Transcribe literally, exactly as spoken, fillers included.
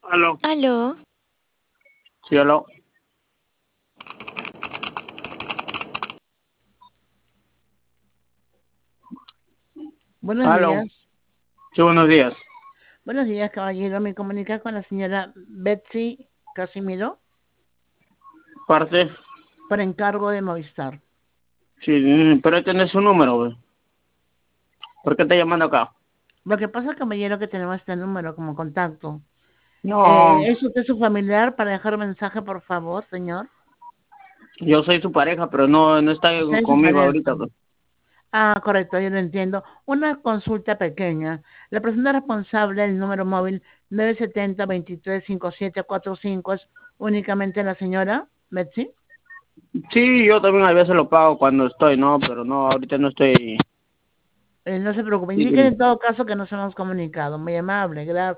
Aló. Aló. Sí, aló. Buenos Aló. días. Sí, buenos días. Buenos días, caballero. ¿Me comunica con la señora Betsy Casimiro Parte. por encargo de Movistar? Sí, mm, pero este no es su número, güey. ¿Por qué está llamando acá? Lo que pasa, caballero, que tenemos este número como contacto. No, Eh, ¿Es usted su familiar para dejar un mensaje, por favor, señor? yo soy su pareja, pero no, no está Usted es su conmigo pareja. ahorita, güey. Ah, correcto, yo lo entiendo. Una consulta pequeña. La persona responsable del número móvil nueve siete cero, dos tres cinco siete cuatro cinco es únicamente la señora Betsy. Sí, yo también a veces lo pago cuando estoy, ¿no? Pero no, ahorita no estoy. Eh, no se preocupe, indique Sí. en todo caso que nos hemos comunicado. Muy amable, gracias.